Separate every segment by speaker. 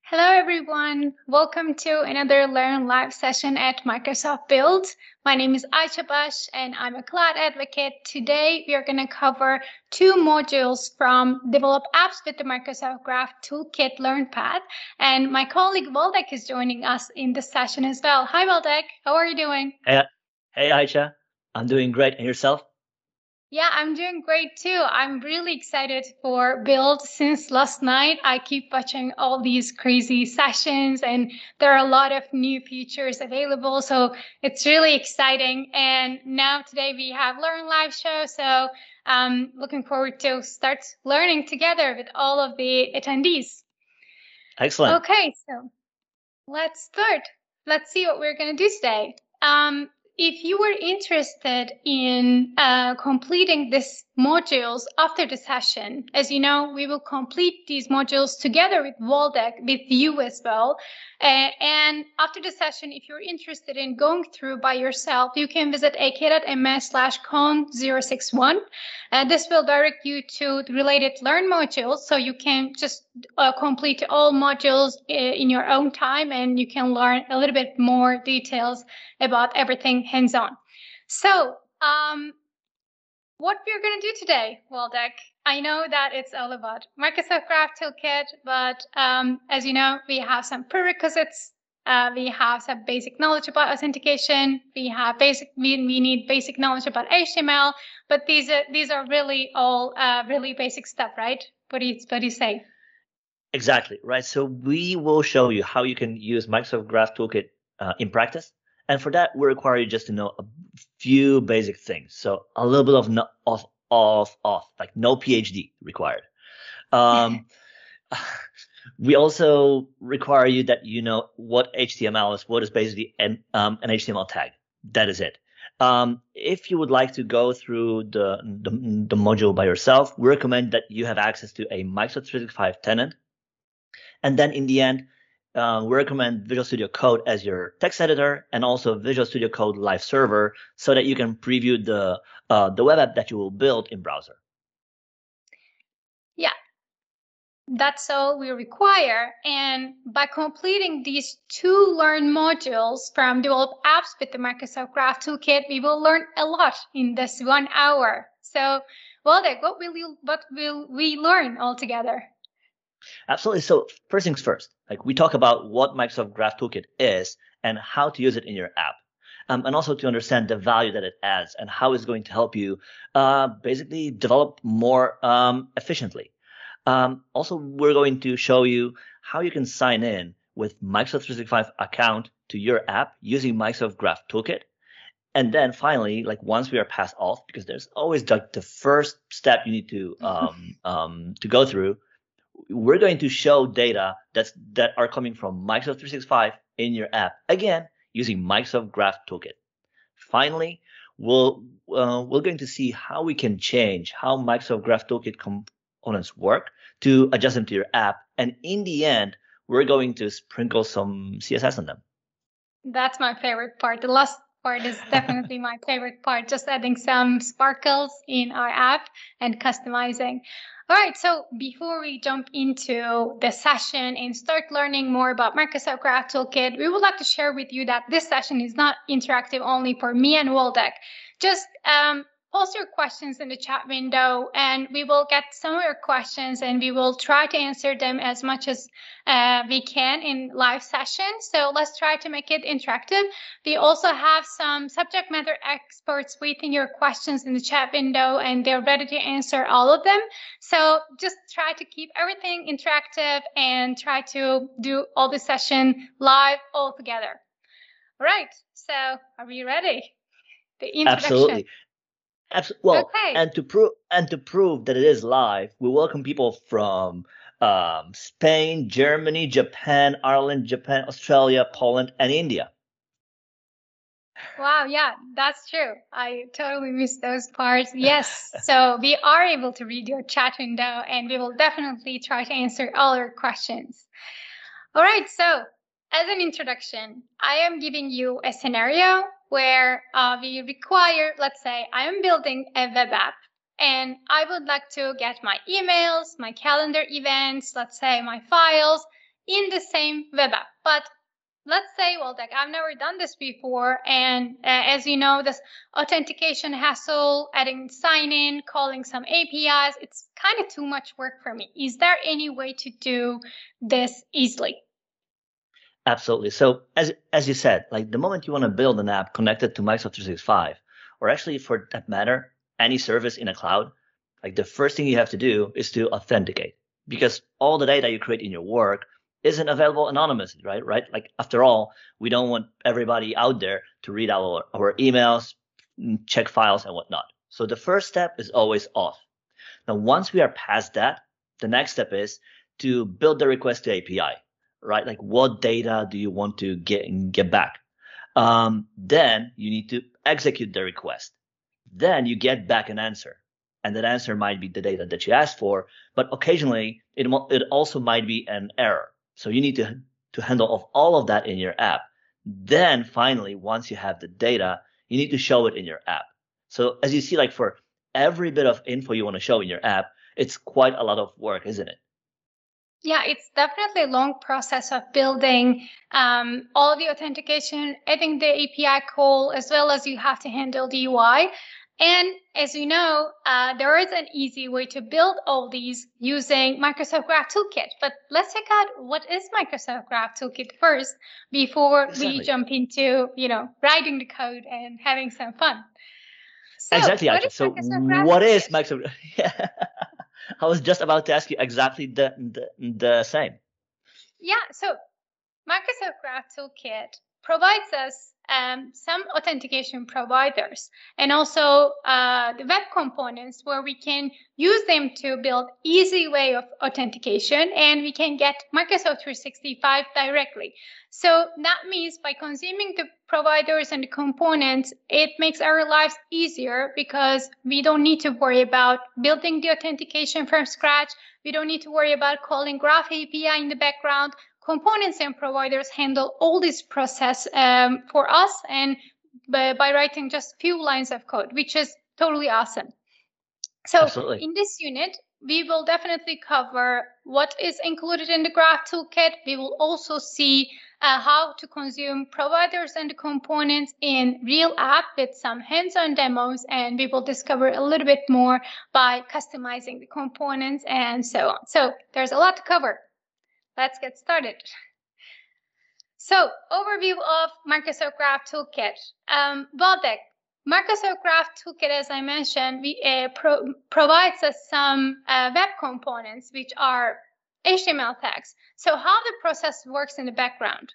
Speaker 1: Hello, everyone. Welcome to another Learn Live session at Microsoft Build. My name is Aisha Bash, and I'm a cloud advocate. Today, we are going to cover two modules from Develop Apps with the Microsoft Graph Toolkit LearnPath. And my colleague Waldek is joining us in this session as well. Hi, Waldek. How are you doing?
Speaker 2: Hey, Aisha. I'm doing great. And yourself?
Speaker 1: Yeah, I'm doing great too. I'm really excited for Build since last night. I keep watching all these crazy sessions and there are a lot of new features available. So it's really exciting. And now today we have Learn Live show. So I'm looking forward to start learning together with all of the attendees.
Speaker 2: Excellent.
Speaker 1: Okay, so let's start. Let's see what we're going to do today. If you were interested in completing these modules after the session, as you know, we will complete these modules together with Waldek, with you as well. And after the session, if you're interested in going through by yourself, you can visit ak.ms/con061. This will direct you to the related Learn modules, so you can just complete all modules in your own time, and you can learn a little bit more details about everything hands-on. So, what we're going to do today, Waldek, I know that it's all about Microsoft Graph Toolkit, but as you know, we have some prerequisites. We have some basic knowledge about authentication. We need basic knowledge about HTML, but these are really all really basic stuff, right? What do you say?
Speaker 2: Exactly, right? So we will show you how you can use Microsoft Graph Toolkit in practice. And for that, we require you just to know a few basic things. So a little bit like no PhD required. Um, we also require you that you know what HTML is, what is basically an HTML tag. That is it. If you would like to go through the module by yourself, we recommend that you have access to a Microsoft 365 tenant. And then in the end, we recommend Visual Studio Code as your text editor and also Visual Studio Code Live Server so that you can preview the web app that you will build in browser.
Speaker 1: Yeah, that's all we require. And by completing these two Learn modules from Develop Apps with the Microsoft Graph Toolkit, we will learn a lot in this 1 hour. So, Waldek, what will we learn all together?
Speaker 2: Absolutely. So first things first, like we talk about what Microsoft Graph Toolkit is and how to use it in your app. And also to understand the value that it adds and how it's going to help you basically develop more efficiently. Also, we're going to show you how you can sign in with Microsoft 365 account to your app using Microsoft Graph Toolkit. And then finally, like once we are past auth, because there's always like the first step you need to go through, we're going to show data that are coming from Microsoft 365 in your app, again, using Microsoft Graph Toolkit. Finally, we're going to see how we can change how Microsoft Graph Toolkit components work to adjust them to your app. And in the end, we're going to sprinkle some CSS on them.
Speaker 1: That's my favorite part. The last part is definitely my favorite part, just adding some sparkles in our app and customizing. All right, so before we jump into the session and start learning more about Microsoft Graph Toolkit, we would like to share with you that this session is not interactive only for me and Waldek. Just post your questions in the chat window and we will get some of your questions and we will try to answer them as much as we can in live session. So let's try to make it interactive. We also have some subject matter experts waiting your questions in the chat window and they're ready to answer all of them. So just try to keep everything interactive and try to do all the session live all together. All right, so are we ready? The introduction.
Speaker 2: Absolutely. Well,
Speaker 1: okay.
Speaker 2: and to prove that it is live, we welcome people from Spain, Germany, Japan, Ireland, Japan, Australia, Poland, and India.
Speaker 1: Wow, yeah, that's true. I totally missed those parts. Yes, so we are able to read your chat window and we will definitely try to answer all your questions. All right, so as an introduction, I am giving you a scenario where we require, let's say I am building a web app and I would like to get my emails, my calendar events, let's say my files, in the same web app. But let's say, well, like I've never done this before. And as you know, this authentication hassle, adding sign in, calling some APIs, it's kind of too much work for me. Is there any way to do this easily?
Speaker 2: Absolutely. So as you said, like the moment you want to build an app connected to Microsoft 365, or actually for that matter, any service in a cloud, like the first thing you have to do is to authenticate, because all the data you create in your work isn't available anonymously, right? Right? Like after all, we don't want everybody out there to read our emails, check files and whatnot. So the first step is always auth. Now, once we are past that, the next step is to build the request to API, right? Like what data do you want to get back? Then you need to execute the request. Then you get back an answer. And that answer might be the data that you asked for, but occasionally it also might be an error. So you need to handle all of that in your app. Then finally, once you have the data, you need to show it in your app. So as you see, like for every bit of info you want to show in your app, it's quite a lot of work, isn't it?
Speaker 1: Yeah, it's definitely a long process of building all the authentication, adding the API call, as well as you have to handle the UI. And as you know, there is an easy way to build all these using Microsoft Graph Toolkit. But let's check out what is Microsoft Graph Toolkit first before we jump into, writing the code and having some fun.
Speaker 2: So exactly, Aisha. So what is Microsoft? Yeah. I was just about to ask you exactly the same.
Speaker 1: Yeah, so Microsoft Graph Toolkit provides us some authentication providers and also the web components where we can use them to build easy way of authentication, and we can get Microsoft 365 directly. So that means by consuming the providers and the components, it makes our lives easier because we don't need to worry about building the authentication from scratch. We don't need to worry about calling Graph API in the background. Components and providers handle all this process for us, and by writing just few lines of code, which is totally awesome. So
Speaker 2: Absolutely.
Speaker 1: In this unit, we will definitely cover what is included in the Graph Toolkit. We will also see how to consume providers and components in real app with some hands-on demos, and we will discover a little bit more by customizing the components and so on. So there's a lot to cover. Let's get started. So, overview of Microsoft Graph Toolkit. Waldek, Microsoft Graph Toolkit, as I mentioned, provides us some web components, which are HTML tags. So how the process works in the background?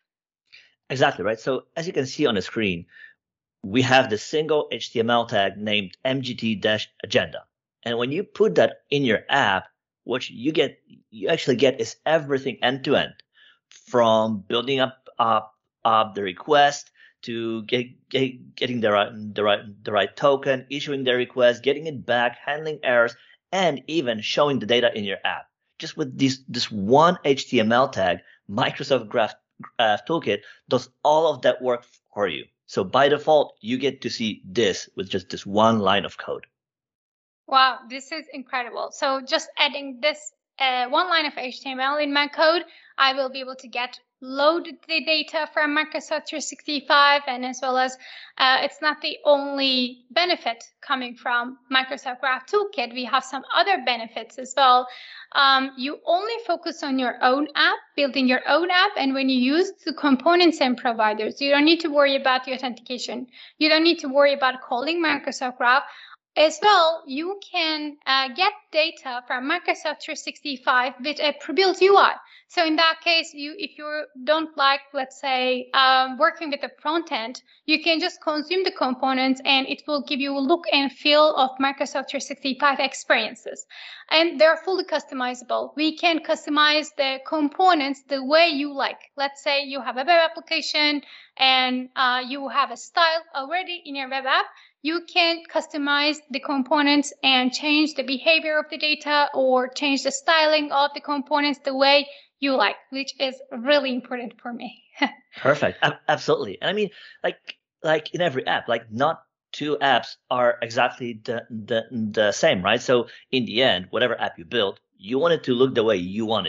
Speaker 2: Exactly, right? So as you can see on the screen, we have the single HTML tag named MGT-agenda. And when you put that in your app, what you actually get is everything end to end, from building up the request to getting the right token, issuing the request, getting it back, handling errors, and even showing the data in your app. Just with this one HTML tag, Microsoft Graph Toolkit does all of that work for you. So by default, you get to see this with just this one line of code.
Speaker 1: Wow, this is incredible. So just adding this one line of HTML in my code, I will be able to load the data from Microsoft 365, and as well as it's not the only benefit coming from Microsoft Graph Toolkit. We have some other benefits as well. You only focus on your own app, building your own app, and when you use the components and providers, you don't need to worry about the authentication. You don't need to worry about calling Microsoft Graph. As well, you can get data from Microsoft 365 with a pre-built UI. So in that case, if you don't like, let's say, working with the front end, you can just consume the components and it will give you a look and feel of Microsoft 365 experiences. And they're fully customizable. We can customize the components the way you like. Let's say you have a web application and you have a style already in your web app. You can customize the components and change the behavior of the data or change the styling of the components the way you like, which is really important for me.
Speaker 2: Perfect. Absolutely. And I mean, like in every app, like not two apps are exactly the same, right? So in the end, whatever app you build, you want it to look the way you want it to.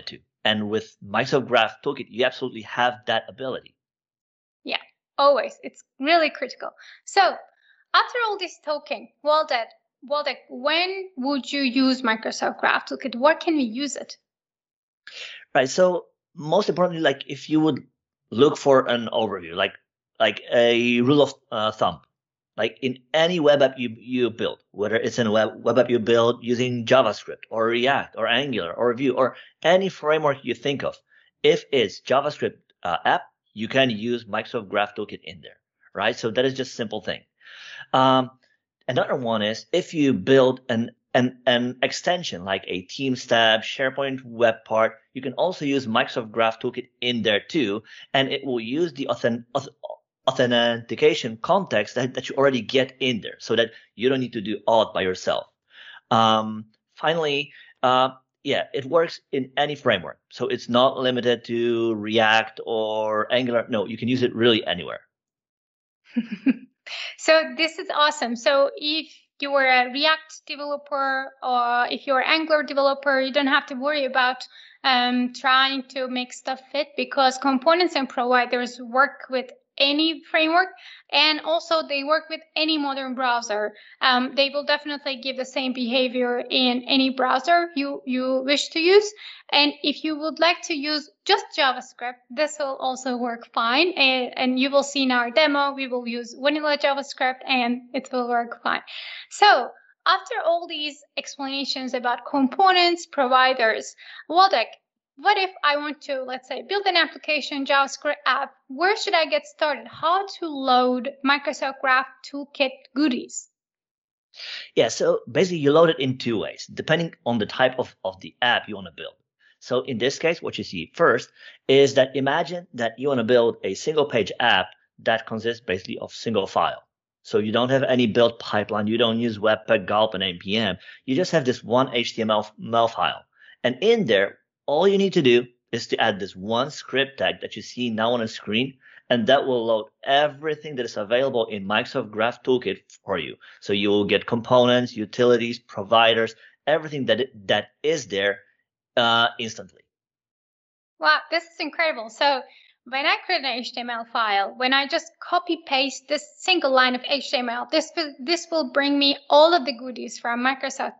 Speaker 2: And with Microsoft Graph Toolkit, you absolutely have that ability.
Speaker 1: Yeah, always. It's really critical. So after all this talking, Waldek, when would you use Microsoft Graph Toolkit? Where can we use it?
Speaker 2: Right. So most importantly, like if you would look for an overview, like a rule of thumb, like in any web app you build, whether it's in a web app you build using JavaScript or React or Angular or Vue or any framework you think of, if it's JavaScript app, you can use Microsoft Graph Toolkit in there, right? So that is just a simple thing. Another one is if you build an extension like a Teams tab, SharePoint web part, you can also use Microsoft Graph Toolkit in there too, and it will use the authentication context that you already get in there so that you don't need to do all it by yourself. Finally, yeah, it works in any framework. So it's not limited to React or Angular. No, you can use it really anywhere.
Speaker 1: So this is awesome. So if you are a React developer or if you're an Angular developer, you don't have to worry about trying to make stuff fit because components and providers work with any framework, and also they work with any modern browser. They will definitely give the same behavior in any browser you wish to use. And if you would like to use just JavaScript, this will also work fine. And you will see in our demo, we will use vanilla JavaScript and it will work fine. So after all these explanations about components, providers, Waldek, what if I want to, let's say, build an application, JavaScript app? Where should I get started? How to load Microsoft Graph Toolkit goodies?
Speaker 2: Yeah, so basically you load it in two ways, depending on the type of the app you want to build. So in this case, what you see first is that imagine that you want to build a single page app that consists basically of single file. So you don't have any build pipeline. You don't use Webpack, Gulp, and NPM. You just have this one HTML file. And in there, all you need to do is to add this one script tag that you see now on the screen, and that will load everything that is available in Microsoft Graph Toolkit for you. So you will get components, utilities, providers, everything that is there instantly.
Speaker 1: Wow, this is incredible. So when I create an HTML file, when I just copy paste this single line of HTML, this will bring me all of the goodies from Microsoft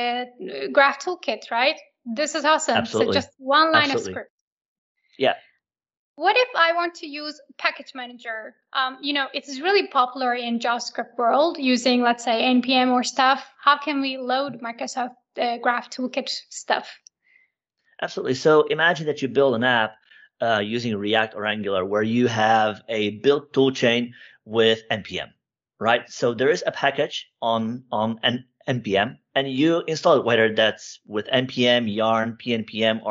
Speaker 1: Graph Toolkit, right? This is awesome.
Speaker 2: Absolutely.
Speaker 1: So just one line
Speaker 2: Absolutely.
Speaker 1: of script.
Speaker 2: Yeah.
Speaker 1: What if I want to use package manager? It's really popular in JavaScript world using, let's say, NPM or stuff. How can we load Microsoft Graph Toolkit stuff?
Speaker 2: Absolutely. So imagine that you build an app using React or Angular where you have a build toolchain with NPM, right? So there is a package on NPM, and you install it, whether that's with NPM, Yarn, PNPM,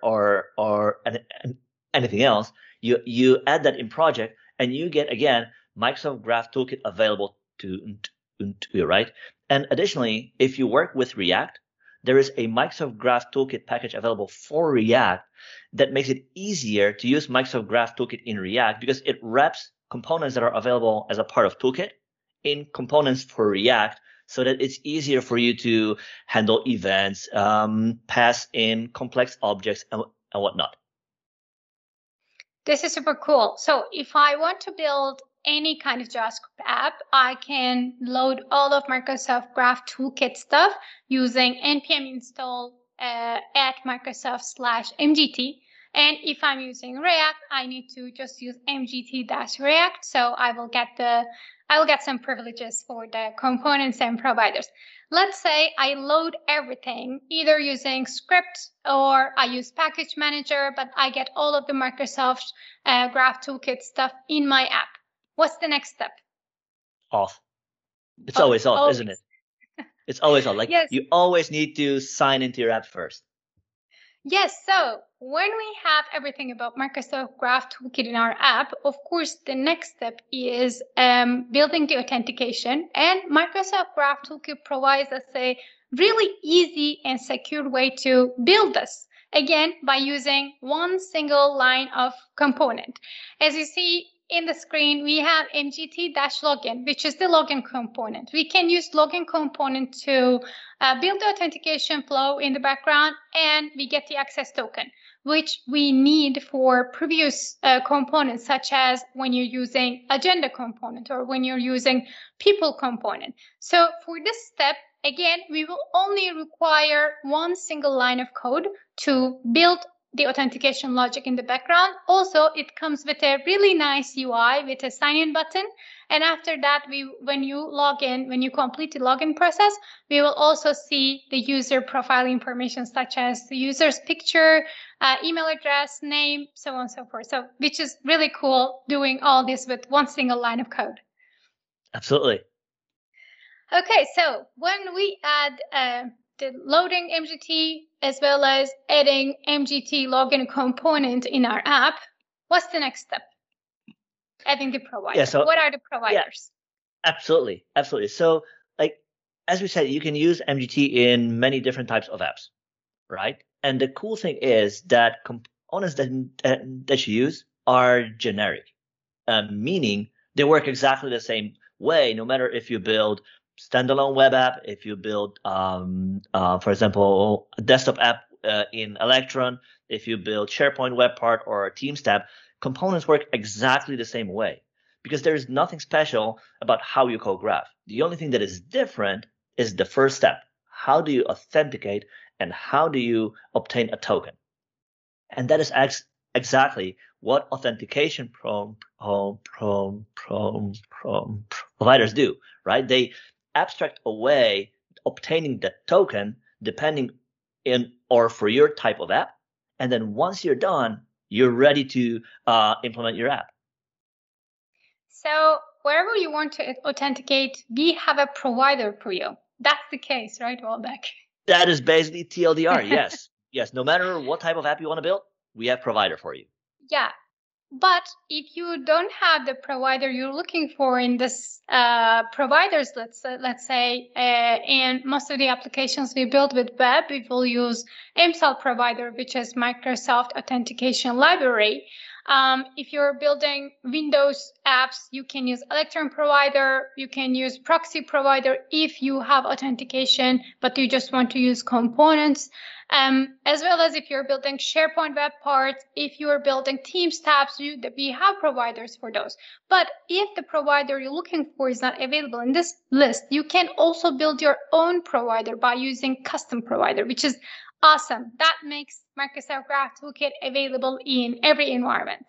Speaker 2: or anything else. You add that in project, and you get again Microsoft Graph Toolkit available to you, right? And additionally, if you work with React, there is a Microsoft Graph Toolkit package available for React that makes it easier to use Microsoft Graph Toolkit in React because it wraps components that are available as a part of Toolkit in components for React so that it's easier for you to handle events, pass in complex objects, and whatnot.
Speaker 1: This is super cool. So if I want to build any kind of JavaScript app, I can load all of Microsoft Graph Toolkit stuff using npm install at Microsoft/mgt. And if I'm using React, I need to just use mgt-react. So I will get some privileges for the components and providers. Let's say I load everything, either using script or I use package manager, but I get all of the Microsoft Graph Toolkit stuff in my app. What's the next step?
Speaker 2: Auth. It's always auth, isn't it? It's always auth. Like yes. You always need to sign into your app first.
Speaker 1: Yes. So when we have everything about Microsoft Graph Toolkit in our app, of course, the next step is building the authentication. And Microsoft Graph Toolkit provides us a really easy and secure way to build this. Again, by using one single line of component. As you see in the screen, we have mgt-login, which is the login component. We can use login component to build the authentication flow in the background, and we get the access token. which we need for previous components, such as when you're using agenda component or when you're using people component. So for this step, again, we will only require one single line of code to build the authentication logic in the background. Also, it comes with a really nice UI with a sign-in button. And after that, when you log in, when you complete the login process, we will also see the user profile information, such as the user's picture, email address, name, so on and so forth. So, which is really cool, doing all this with one single line of code.
Speaker 2: Absolutely.
Speaker 1: Okay, so when we add the loading MGT as well as adding MGT login component in our app, what's the next step? Adding the provider.
Speaker 2: Yeah, so,
Speaker 1: what are the providers?
Speaker 2: Yeah, absolutely. So, like, as we said, you can use MGT in many different types of apps, right? And the cool thing is that components that you use are generic, meaning they work exactly the same way, no matter if you build standalone web app, if you build, for example, a desktop app in Electron, if you build SharePoint web part or Teams tab, components work exactly the same way because there is nothing special about how you code Graph. The only thing that is different is the first step. How do you authenticate and how do you obtain a token? And that is exactly what authentication providers do, right? They abstract away obtaining the token depending in or for your type of app. And then once you're done, you're ready to implement your app.
Speaker 1: So wherever you want to authenticate, we have a provider for you. That's the case, right, Waldek?
Speaker 2: That is basically TLDR, yes. Yes, no matter what type of app you want to build, we have provider for you.
Speaker 1: Yeah. But if you don't have the provider you're looking for in this providers, let's say, and most of the applications we build with web, we will use MSAL provider, which is Microsoft Authentication Library. If you're building Windows apps, you can use Electron provider. You can use proxy provider if you have authentication, but you just want to use components. As well as if you're building SharePoint web parts, if you're building Teams tabs, we have providers for those. But if the provider you're looking for is not available in this list, you can also build your own provider by using custom provider, which is awesome. That makes Microsoft Graph Toolkit available in every environment.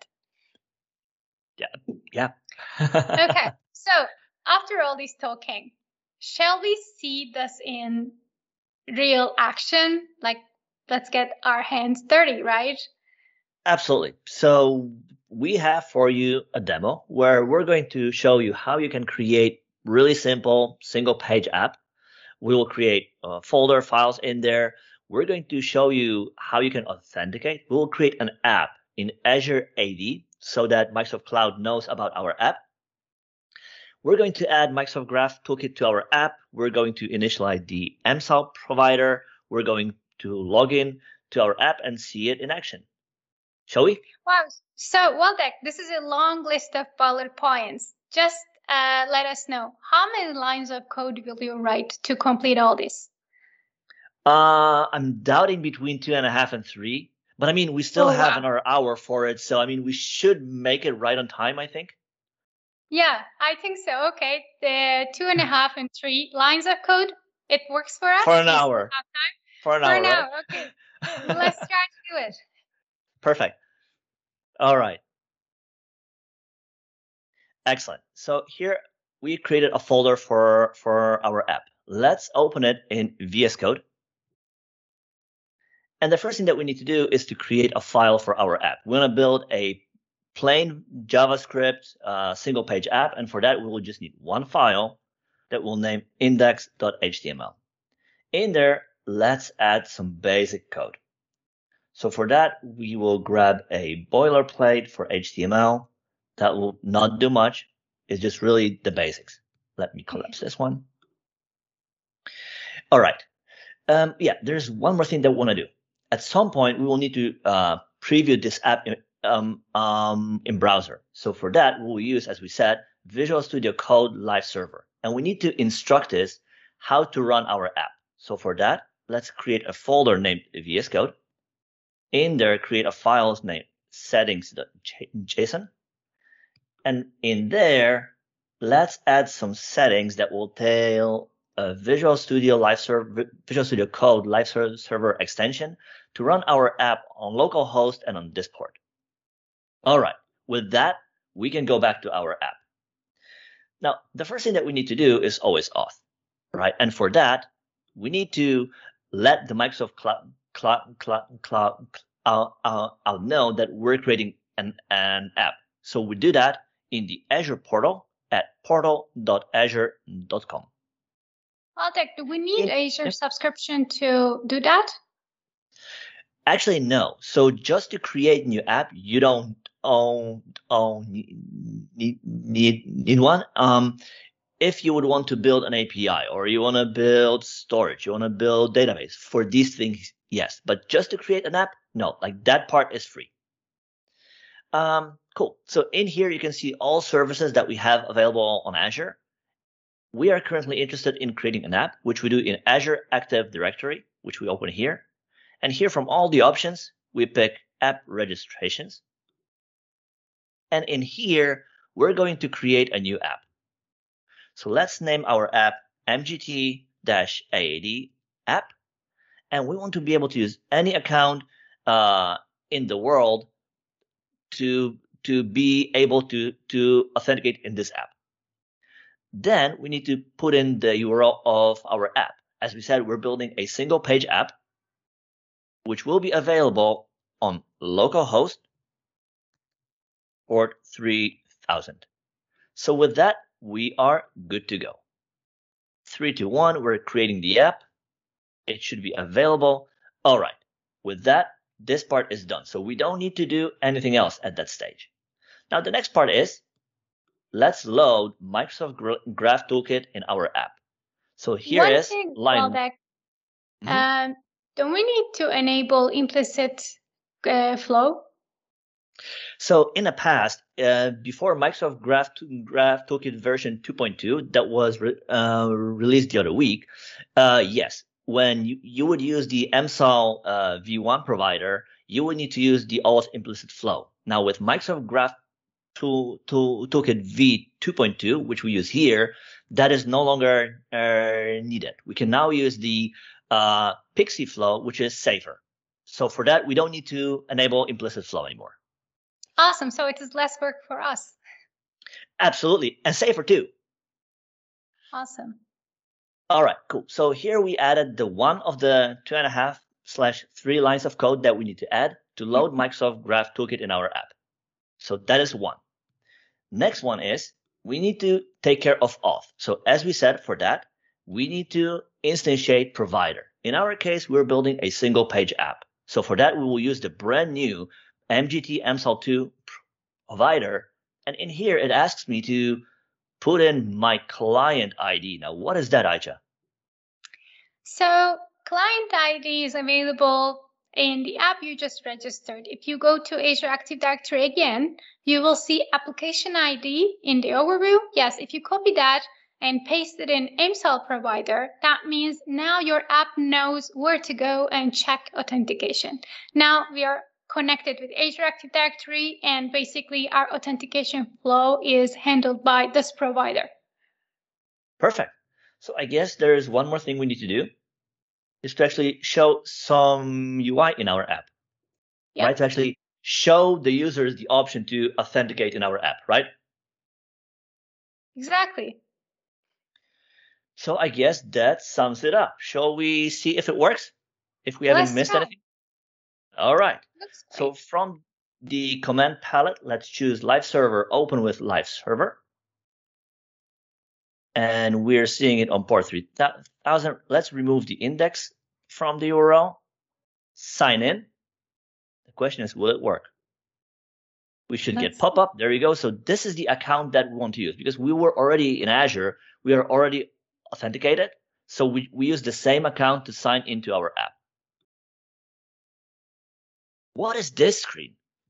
Speaker 2: Yeah.
Speaker 1: Okay, so after all this talking, shall we see this in real action? Like, let's get our hands dirty, right?
Speaker 2: Absolutely. So we have for you a demo where we're going to show you how you can create really simple single-page app. We will create folder files in there. We're going to show you how you can authenticate. We will create an app in Azure AD so that Microsoft Cloud knows about our app. We're going to add Microsoft Graph Toolkit to our app. We're going to initialize the MSAL provider. We're going to log in to our app and see it in action. Shall we?
Speaker 1: Wow. So, Waldek, this is a long list of bullet points. Just let us know, how many lines of code will you write to complete all this?
Speaker 2: I'm doubting between 2.5 and 3. But I mean, we still have another hour for it. So, I mean, we should make it right on time, I think.
Speaker 1: Yeah, I think so. Okay. The 2.5 and 3 lines of code, it works for us?
Speaker 2: For an hour. For an hour. Right?
Speaker 1: Okay. Let's try to do it.
Speaker 2: Perfect. All right. Excellent. So here we created a folder for our app. Let's open it in VS Code. And the first thing that we need to do is to create a file for our app. We want to build a plain JavaScript single page app. And for that, we will just need one file that we'll name index.html. In there, let's add some basic code. So for that, we will grab a boilerplate for HTML. That will not do much. It's just really the basics. Let me collapse this one. All right. Yeah, there's one more thing that we want to do. At some point, we will need to preview this app in browser. So for that, we will use, as we said, Visual Studio Code Live Server. And we need to instruct this how to run our app. So for that, let's create a folder named VS Code. In there, create a file named settings.json. And in there, let's add some settings that will tell a Visual Studio Code Live Server extension to run our app on localhost and on this port. All right, with that, we can go back to our app. Now, the first thing that we need to do is always auth, right? And for that, we need to let the Microsoft Cloud know that we're creating an app. So we do that in the Azure portal at portal.azure.com.
Speaker 1: Waldek, do we need Azure subscription to do that?
Speaker 2: Actually, no. So just to create a new app, you don't need one. If you would want to build an API or you want to build storage, you want to build database, for these things, yes. But just to create an app, no. Like that part is free. Cool. So in here, you can see all services that we have available on Azure. We are currently interested in creating an app, which we do in Azure Active Directory, which we open here. And here from all the options, we pick app registrations. And in here, we're going to create a new app. So let's name our app MGT-AAD app. And we want to be able to use any account in the world to be able to authenticate in this app. Then we need to put in the URL of our app. As we said, we're building a single page app, which will be available on localhost port 3000. So with that, we are good to go. 3, 2, 1, we're creating the app. It should be available. All right. With that, this part is done. So we don't need to do anything else at that stage. Now, the next part is, let's load Microsoft Graph Toolkit in our app. So here is line.
Speaker 1: Don't we need to enable implicit flow?
Speaker 2: So in the past, before Microsoft Graph Toolkit version 2.2 that was released the other week, yes, when you would use the MSAL v1 provider, you would need to use the always implicit flow. Now with Microsoft Graph Toolkit v2.2, which we use here, that is no longer needed. We can now use the Pixie flow, which is safer. So for that, we don't need to enable implicit flow anymore.
Speaker 1: Awesome. So it is less work for us.
Speaker 2: Absolutely. And safer too.
Speaker 1: Awesome.
Speaker 2: All right, cool. So here we added the one of the 2.5/3 lines of code that we need to add to load Microsoft Graph Toolkit in our app. So that is one. Next one is we need to take care of auth. So as we said, for that, we need to instantiate provider. In our case, we're building a single page app. So for that, we will use the brand new MGT MSAL2 provider. And in here, it asks me to put in my client ID. Now, what is that, Aisha?
Speaker 1: So client ID is available in the app you just registered. If you go to Azure Active Directory again, you will see application ID in the overview. Yes, if you copy that and paste it in MSAL provider, that means now your app knows where to go and check authentication. Now we are connected with Azure Active Directory, and basically our authentication flow is handled by this provider.
Speaker 2: Perfect. So I guess there's one more thing we need to do, is to actually show some UI in our app, right? To actually show the users the option to authenticate in our app, right?
Speaker 1: Exactly.
Speaker 2: So I guess that sums it up. Shall we see if it works? If we haven't missed anything? All right. So from the command palette, let's choose Live Server, open with Live Server. And we're seeing it on port 3000. Let's remove the index from the URL. Sign in. The question is, will it work? We should get pop-up. There you go. So this is the account that we want to use because we were already in Azure. We are already authenticated. So we use the same account to sign into our app. What is this screen?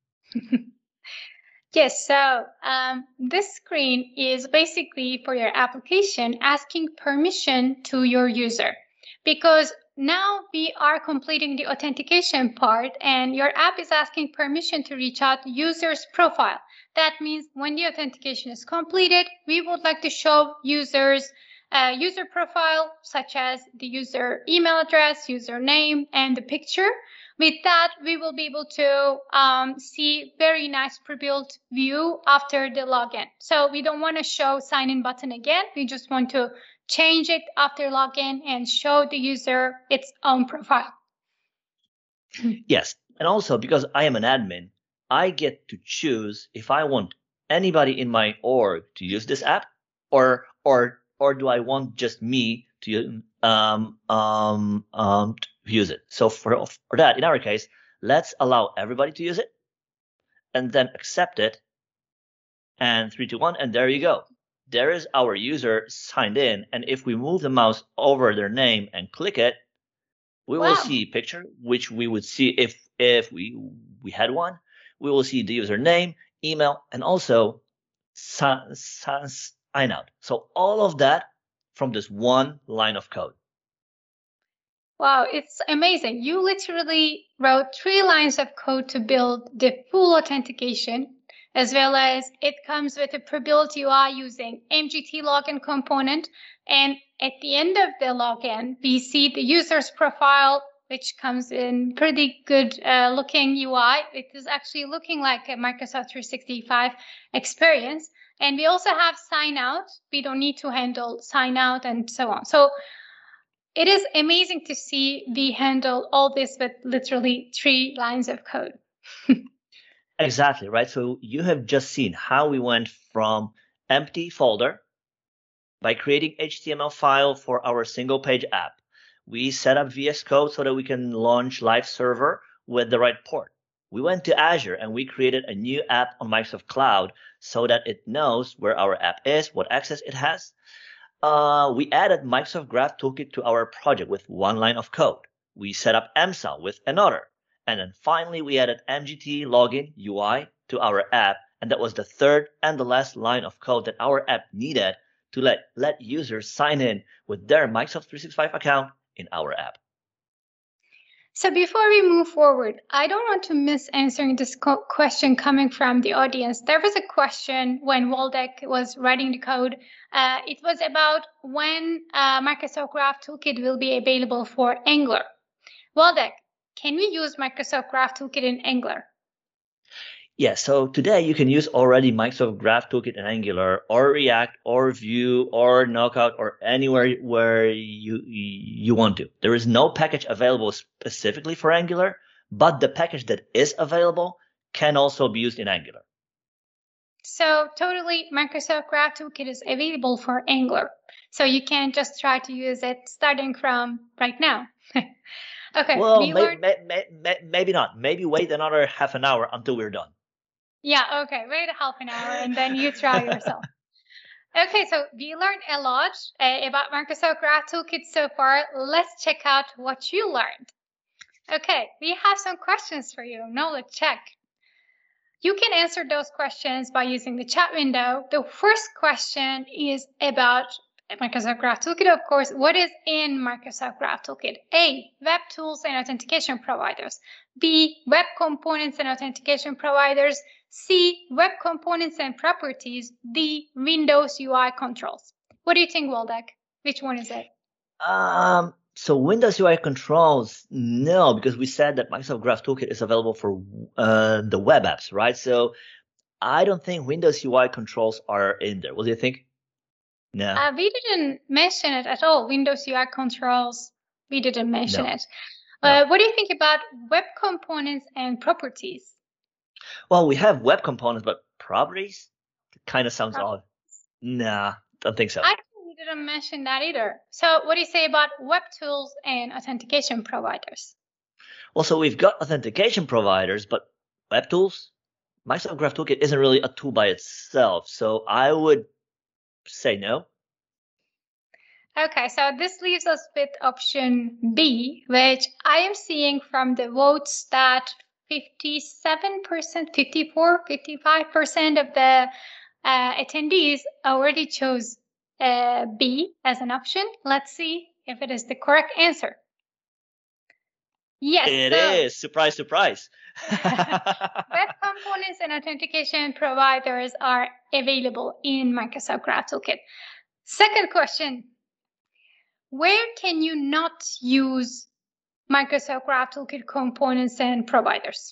Speaker 1: Yes, so this screen is basically for your application asking permission to your user. Because now we are completing the authentication part, and your app is asking permission to reach out user's profile. That means when the authentication is completed, we would like to show users user profile, such as the user email address, username, and the picture. With that, we will be able to see very nice pre-built view after the login. So we don't want to show sign-in button again. We just want to change it after login and show the user its own profile.
Speaker 2: Yes. And also, because I am an admin, I get to choose if I want anybody in my org to use this app, or do I want just me to use it? So for that, in our case, let's allow everybody to use it, and then accept it. And 3, 2, 1, and there you go. There is our user signed in. And if we move the mouse over their name and click it, we will see a picture, which we would see if we had one. We will see the username, email, and also sign out. So all of that from this one line of code.
Speaker 1: Wow, it's amazing. You literally wrote 3 lines of code to build the full authentication, as well as it comes with a pre-built UI using MGT login component. And at the end of the login, we see the user's profile, which comes in pretty good looking UI. It is actually looking like a Microsoft 365 experience. And we also have sign out. We don't need to handle sign out and so on. So it is amazing to see we handle all this with literally 3 lines of code.
Speaker 2: Exactly, right? So you have just seen how we went from empty folder by creating HTML file for our single page app. We set up VS Code so that we can launch live server with the right port. We went to Azure and we created a new app on Microsoft Cloud so that it knows where our app is, what access it has. We added Microsoft Graph Toolkit to our project with 1 line of code. We set up MSAL with another. And then finally, we added MGT login UI to our app. And that was the 3rd and the last line of code that our app needed to let users sign in with their Microsoft 365 account in our app.
Speaker 1: So before we move forward, I don't want to miss answering this question coming from the audience. There was a question when Waldek was writing the code. It was about when Microsoft Graph Toolkit will be available for Angular. Waldek, can we use Microsoft Graph Toolkit in Angular?
Speaker 2: Yeah, so today you can use already Microsoft Graph Toolkit in Angular or React or Vue or Knockout or anywhere where you want to. There is no package available specifically for Angular, but the package that is available can also be used in Angular.
Speaker 1: So totally Microsoft Graph Toolkit is available for Angular. So you can just try to use it starting from right now. Okay.
Speaker 2: Well, maybe not. Maybe wait another half an hour until we're done.
Speaker 1: Yeah, okay. Wait a half an hour and then you try yourself. Okay, so we learned a lot about Microsoft Graph Toolkit so far. Let's check out what you learned. Okay, we have some questions for you. Knowledge check. You can answer those questions by using the chat window. The first question is about Microsoft Graph Toolkit, of course. What is in Microsoft Graph Toolkit? A, web tools and authentication providers. B, web components and authentication providers. C, web components and properties. D, Windows UI controls. What do you think, Waldek? Which one is it?
Speaker 2: So Windows UI controls, no, because we said that Microsoft Graph Toolkit is available for the web apps, right? So I don't think Windows UI controls are in there. What do you think? No.
Speaker 1: We didn't mention it at all. Windows UI controls, we didn't mention it. What do you think about web components and properties?
Speaker 2: Well, we have web components, but properties kind of sounds odd. Nah, don't think so.
Speaker 1: I think we didn't mention that either. So what do you say about web tools and authentication providers?
Speaker 2: Well, so we've got authentication providers, but web tools? Microsoft Graph Toolkit isn't really a tool by itself, so I would say no.
Speaker 1: Okay, so this leaves us with option B, which I am seeing from the votes that 57%, 54, 55% of the attendees already chose B as an option. Let's see if it is the correct answer. Yes.
Speaker 2: It is. Surprise, surprise.
Speaker 1: Web components and authentication providers are available in Microsoft Graph Toolkit. Second question, where can you not use Microsoft Graph Toolkit components and providers?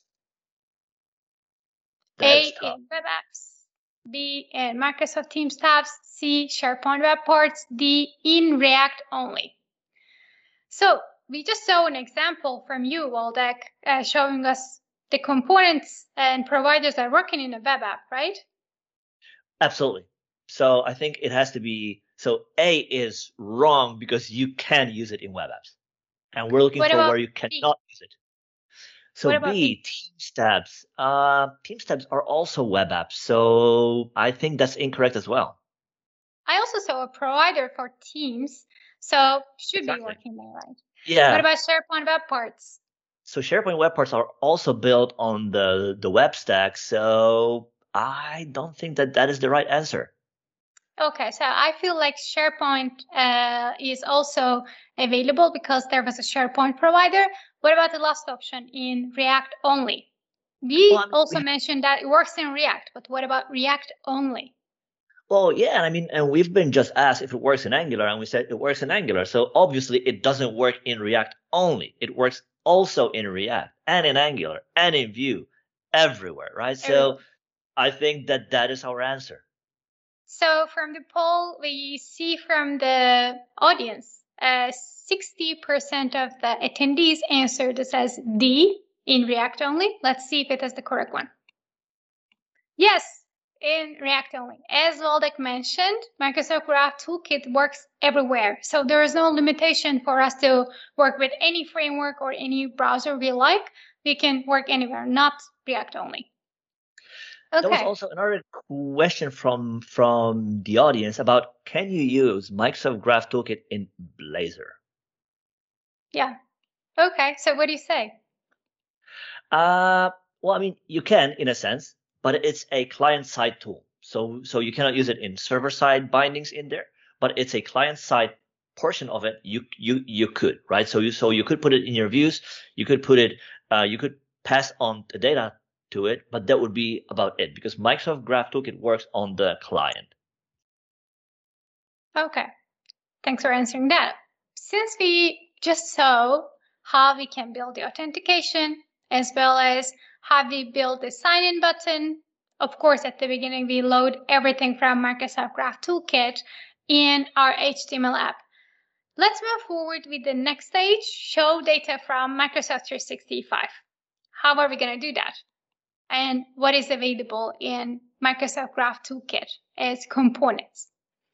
Speaker 2: That's
Speaker 1: A,
Speaker 2: tough.
Speaker 1: in web apps, B, in Microsoft Teams tabs, C, SharePoint web parts, D, in React only. So we just saw an example from you, Waldek, showing us the components and providers that are working in a web app, right?
Speaker 2: Absolutely. So I think it has to be, so A is wrong because you can use it in web apps. And we're looking for where you cannot use it. So B, Teams tabs. Teams tabs are also web apps. So I think that's incorrect as well.
Speaker 1: I also saw a provider for Teams. So should be working there, right?
Speaker 2: Yeah.
Speaker 1: What about SharePoint web parts?
Speaker 2: So SharePoint web parts are also built on the web stack. So I don't think that is the right answer.
Speaker 1: Okay, so I feel like SharePoint is also available because there was a SharePoint provider. What about the last option in React only? We also mentioned that it works in React, but what about React only?
Speaker 2: Well, yeah, I mean, and we've been just asked if it works in Angular, and we said it works in Angular. So obviously it doesn't work in React only. It works also in React and in Angular and in Vue, everywhere, right? So I think that is our answer.
Speaker 1: So from the poll, we see from the audience, 60% of the attendees answered this as D, in React only. Let's see if it is the correct one. Yes, in React only. As Waldek mentioned, Microsoft Graph Toolkit works everywhere. So there is no limitation for us to work with any framework or any browser we like. We can work anywhere, not React only.
Speaker 2: Okay. There was also another question from the audience about, can you use Microsoft Graph Toolkit in Blazor?
Speaker 1: Yeah. Okay. So what do you say?
Speaker 2: Well, I mean, you can in a sense, but it's a client-side tool. So you cannot use it in server-side bindings in there, but it's a client-side portion of it. You could, right? So you could put it in your views. You could put it. You could pass on the data to it, but that would be about it because Microsoft Graph Toolkit works on the client.
Speaker 1: Okay. Thanks for answering that. Since we just saw how we can build the authentication as well as how we build the sign-in button, of course, at the beginning, we load everything from Microsoft Graph Toolkit in our HTML app. Let's move forward with the next stage, show data from Microsoft 365. How are we going to do that? And what is available in Microsoft Graph Toolkit as components?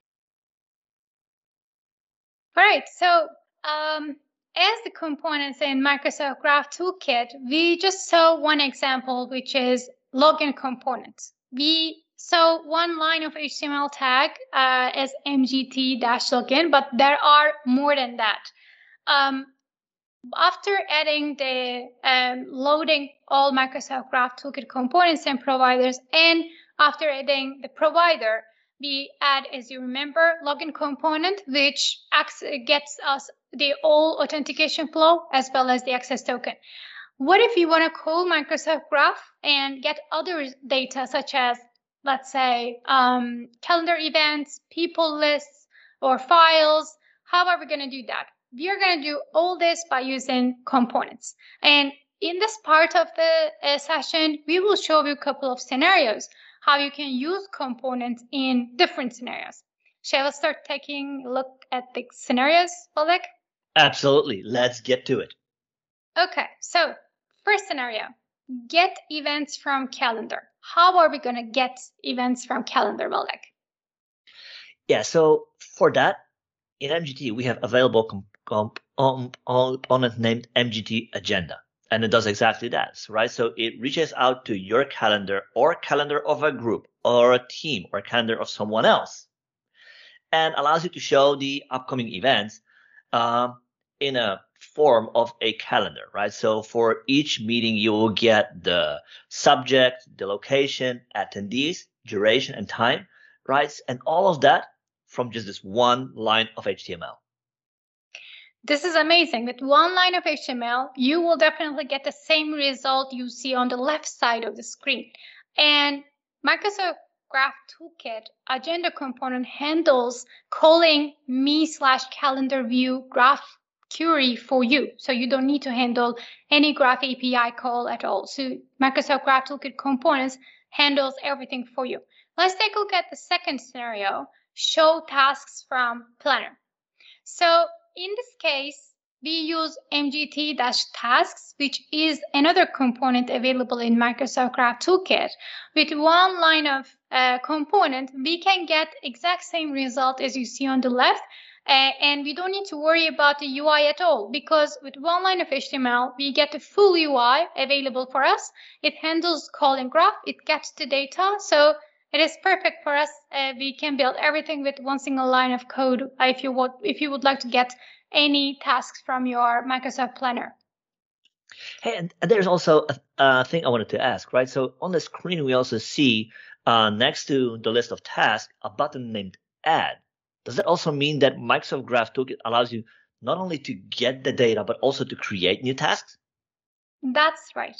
Speaker 1: All right, so as the components in Microsoft Graph Toolkit, we just saw one example, which is login components. We saw one line of HTML tag as mgt-login, but there are more than that. After adding the loading all Microsoft Graph Toolkit components and providers, and after adding the provider, we add, as you remember, login component, which gets us the all authentication flow as well as the access token. What if you want to call Microsoft Graph and get other data such as, let's say, calendar events, people lists, or files? How are we going to do that? We are going to do all this by using components. And in this part of the session, we will show you a couple of scenarios, how you can use components in different scenarios. Shall we start taking a look at the scenarios, Oleg?
Speaker 2: Absolutely. Let's get to it.
Speaker 1: Okay, so first scenario, get events from calendar. How are we going to get events from calendar, Oleg?
Speaker 2: Yeah, so for that, in MGT, we have available component named MGT Agenda. And it does exactly that, right? So it reaches out to your calendar or calendar of a group or a team or calendar of someone else and allows you to show the upcoming events in a form of a calendar, right? So for each meeting, you will get the subject, the location, attendees, duration, and time, right? And all of that from just this one line of HTML.
Speaker 1: This is amazing. With one line of HTML, you will definitely get the same result you see on the left side of the screen. And Microsoft Graph Toolkit agenda component handles calling me/calendar view graph query for you. So you don't need to handle any Graph API call at all. So Microsoft Graph Toolkit components handles everything for you. Let's take a look at the second scenario, show tasks from Planner. So in this case, we use MGT-tasks, which is another component available in Microsoft Graph Toolkit. With one line of component, we can get exact same result as you see on the left, and we don't need to worry about the UI at all, because with one line of HTML, we get the full UI available for us. It handles calling graph, it gets the data, so it is perfect for us. We can build everything with one single line of code if you would like to get any tasks from your Microsoft Planner.
Speaker 2: Hey, and there's also a thing I wanted to ask, right? So on the screen, we also see next to the list of tasks, a button named Add. Does that also mean that Microsoft Graph Toolkit allows you not only to get the data, but also to create new tasks?
Speaker 1: That's right.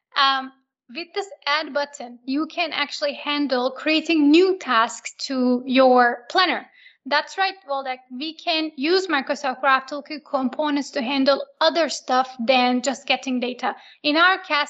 Speaker 1: With this Add button, you can actually handle creating new tasks to your planner. That's right, Waldek. We can use Microsoft Graph Toolkit components to handle other stuff than just getting data. In our case,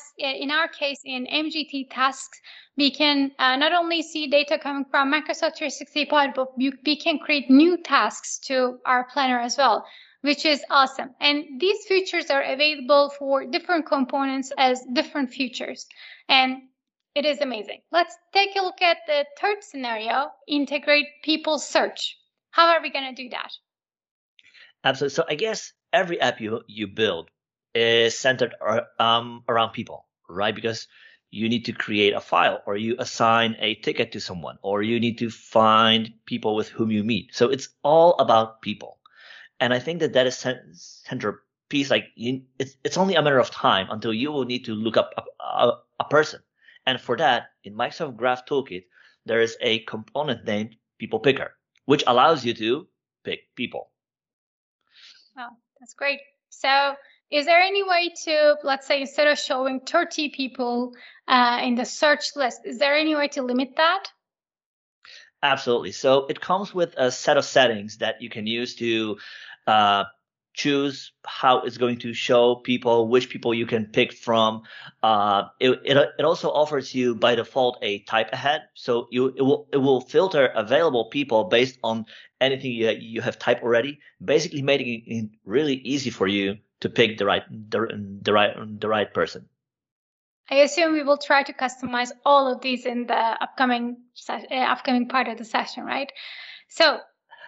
Speaker 1: in MGT tasks, we can not only see data coming from Microsoft 365, but we can create new tasks to our planner as well, which is awesome. And these features are available for different components as different features. And it is amazing. Let's take a look at the third scenario, integrate people search. How are we going to do that?
Speaker 2: Absolutely. So I guess every app you build is centered around people, right? Because you need to create a file, or you assign a ticket to someone, or you need to find people with whom you meet. So it's all about people. And I think that is centerpiece. Like it's only a matter of time until you will need to look up a person. And for that, in Microsoft Graph Toolkit, there is a component named People Picker, which allows you to pick people.
Speaker 1: Oh, that's great. So is there any way to, let's say, instead of showing 30 people in the search list, is there any way to limit that?
Speaker 2: Absolutely. So it comes with a set of settings that you can use to choose how it's going to show people, which people you can pick from. It also offers you by default a type ahead, so it will filter available people based on anything you have typed already, basically making it really easy for you to pick the right person.
Speaker 1: I assume we will try to customize all of these in the upcoming part of the session, right? So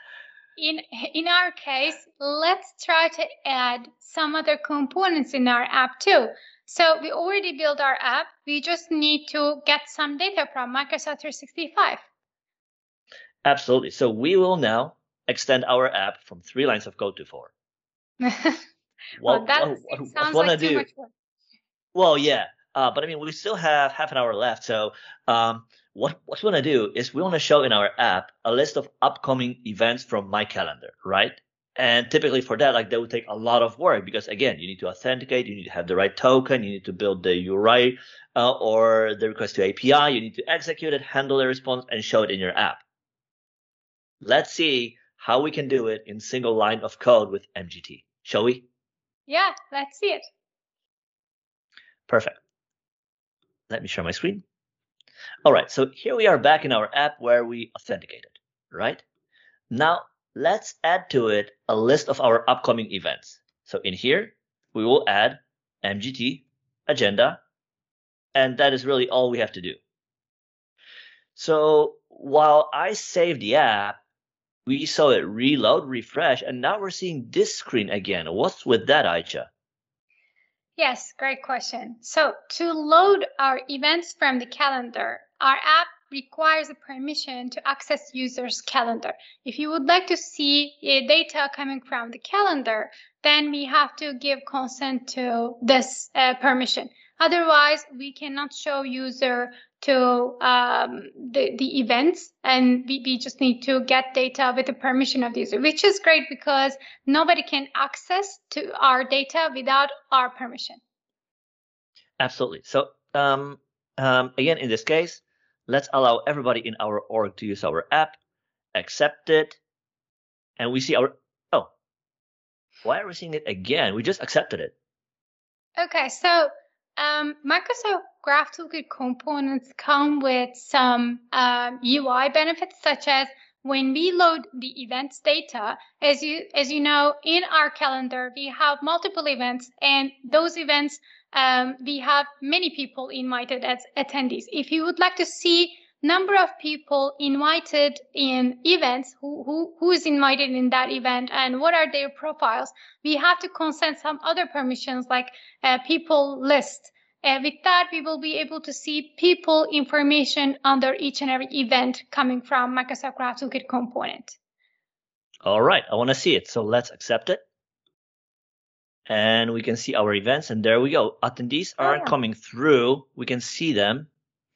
Speaker 1: in our case, let's try to add some other components in our app too. So we already built our app. We just need to get some data from Microsoft 365.
Speaker 2: Absolutely. So we will now extend our app from 3 lines of code to 4.
Speaker 1: Well, that sounds like too much work.
Speaker 2: Well, yeah. But I mean, we still have half an hour left. So what we want to do is we want to show in our app a list of upcoming events from my calendar, right? And typically for that, like that would take a lot of work because again, you need to authenticate, you need to have the right token, you need to build the URI or the request to API, you need to execute it, handle the response, and show it in your app. Let's see how we can do it in single line of code with MGT. Shall we?
Speaker 1: Yeah, let's see it.
Speaker 2: Perfect. Let me share my screen. All right, so here we are back in our app where we authenticated, right? Now, let's add to it a list of our upcoming events. So in here, we will add MGT agenda, and that is really all we have to do. So while I save the app, we saw it reload, refresh, and now we're seeing this screen again. What's with that, Aicha?
Speaker 1: Yes, great question. So to load our events from the calendar, our app requires a permission to access user's calendar. If you would like to see data coming from the calendar, then we have to give consent to this permission. Otherwise, we cannot show user to the events, and we just need to get data with the permission of the user, which is great because nobody can access to our data without our permission.
Speaker 2: Absolutely. So again, in this case, let's allow everybody in our org to use our app, accept it, and we see our, oh, why are we seeing it again? We just accepted it.
Speaker 1: Okay, so Microsoft Graph Toolkit components come with some UI benefits, such as when we load the events data, as you know, in our calendar, we have multiple events, and those events, we have many people invited as attendees. If you would like to see number of people invited in events, who is invited in that event and what are their profiles, we have to consent some other permissions like people list. With that, we will be able to see people information under each and every event coming from Microsoft Graph Toolkit component.
Speaker 2: All right, I want to see it. So let's accept it. And we can see our events, and there we go. Attendees are coming through. We can see them.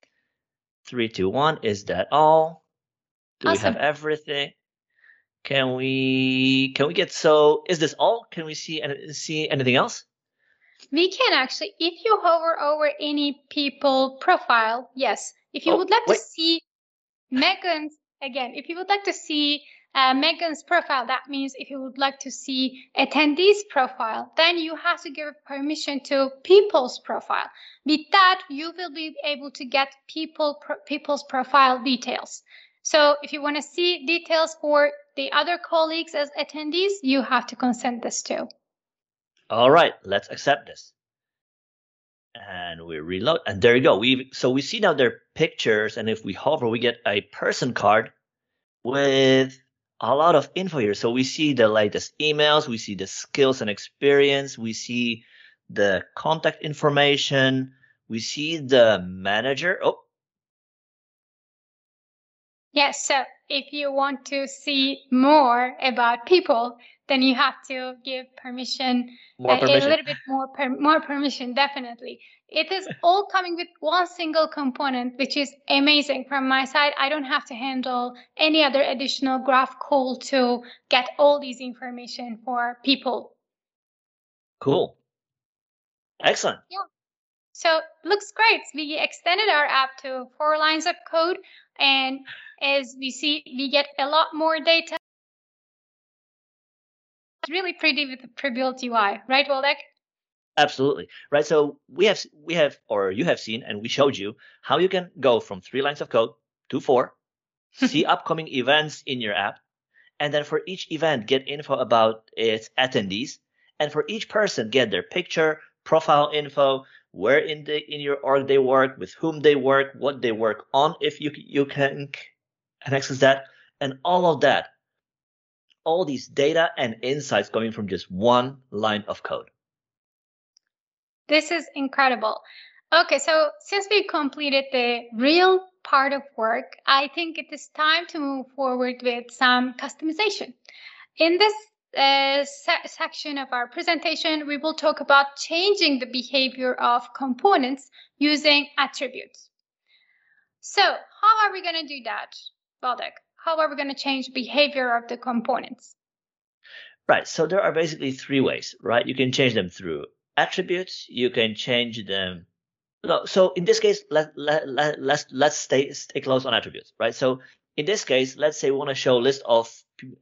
Speaker 2: 3, 2, 1. Is that all? Do we have everything? Can we get, so is this all? Can we see anything else?
Speaker 1: We can actually, if you hover over any people profile, yes. If you would like to see Megan's, again, if you would like to see Megan's profile, that means if you would like to see attendees profile, then you have to give permission to people's profile. With that, you will be able to get people's profile details. So if you want to see details for the other colleagues as attendees, you have to consent this too.
Speaker 2: All right, let's accept this. And we reload, and there you go. So we see now their pictures, and if we hover, we get a person card with a lot of info here. So we see the latest emails, we see the skills and experience, we see the contact information, we see the manager. Oh.
Speaker 1: Yes, so if you want to see more about people, then you have to give permission, a little bit more permission, definitely. It is all coming with one single component, which is amazing. From my side, I don't have to handle any other additional graph call to get all these information for people.
Speaker 2: Cool. Excellent.
Speaker 1: Yeah. So looks great. We extended our app to 4 lines of code, and as we see, we get a lot more data. It's really pretty with the pre-built UI, right, Waldek?
Speaker 2: Absolutely. Right. So we have, or you have seen, and we showed you how you can go from 3 lines of code to 4, see upcoming events in your app, and then for each event, get info about its attendees, and for each person, get their picture, profile info, where in your org they work, with whom they work, what they work on, if you can access that, and all of that, all these data and insights coming from just 1 line of code.
Speaker 1: This is incredible. Okay, so since we completed the real part of work, I think it is time to move forward with some customization. In this section of our presentation, we will talk about changing the behavior of components using attributes. So how are we going to do that, Waldek? How are we going to change behavior of the components?
Speaker 2: Right, so there are basically 3 ways, right? You can change them through attributes, you can change them. No, so in this case, let's stay close on attributes, right? So in this case, let's say we want to show a list of